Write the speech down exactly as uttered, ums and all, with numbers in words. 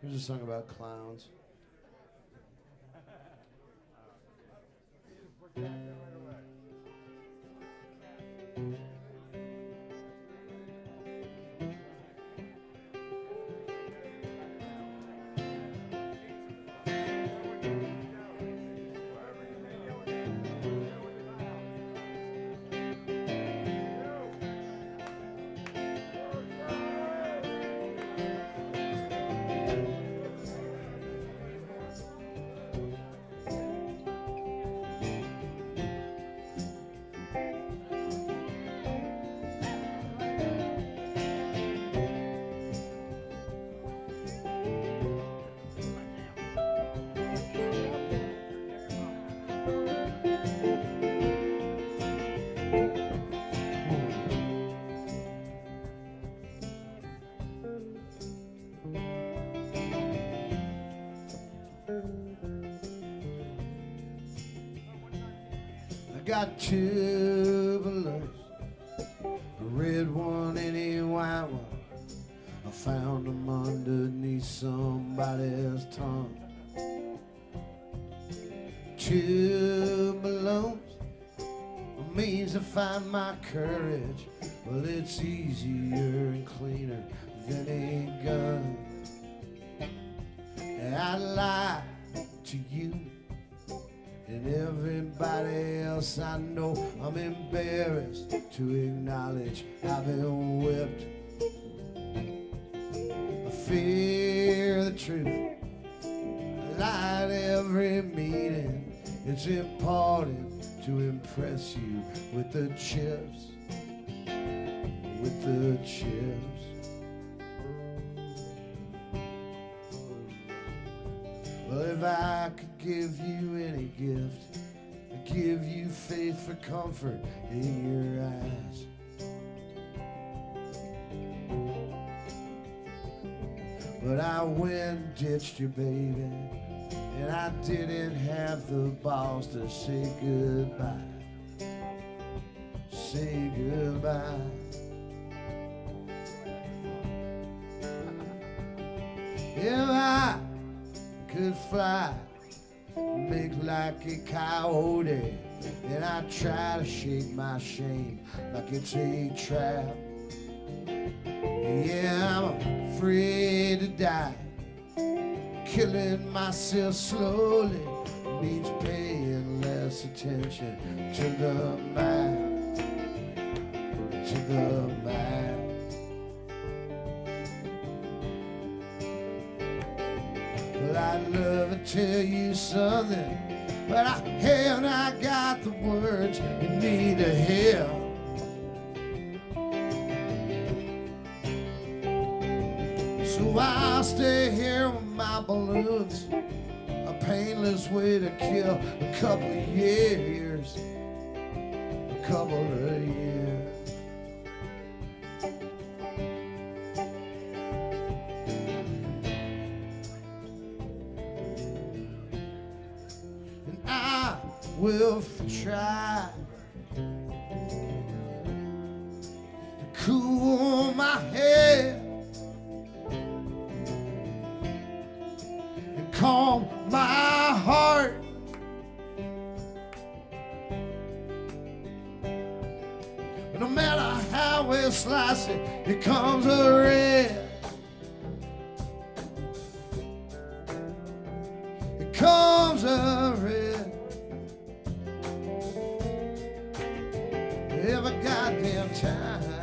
Here's a song about clowns. Got two balloons, a red one and a white one. I found them underneath somebody's tongue. Two balloons means to find my courage. Well, it's easier and cleaner than a gun. And I lie to you and everybody else I know. I'm embarrassed to acknowledge I've been whipped. I fear the truth. I lie at every meeting. It's important to impress you with the chips, with the chips. Well, if I could give you any gift, I'd give you faith for comfort in your eyes. But I went and ditched you, baby, and I didn't have the balls to say goodbye. Say goodbye. If I could fly, make like a coyote, and I try to shake my shame like it's a trap. Yeah, I'm afraid to die. Killing myself slowly means paying less attention to the map, to the map. Well, I'd love to tell you something, but I have not got the words you need to hear. So I'll stay here with my balloons, a painless way to kill a couple of years, a couple of years. Will try to cool my head and calm my heart. But no matter how we slice it, it comes a red. It comes a red. Every goddamn time.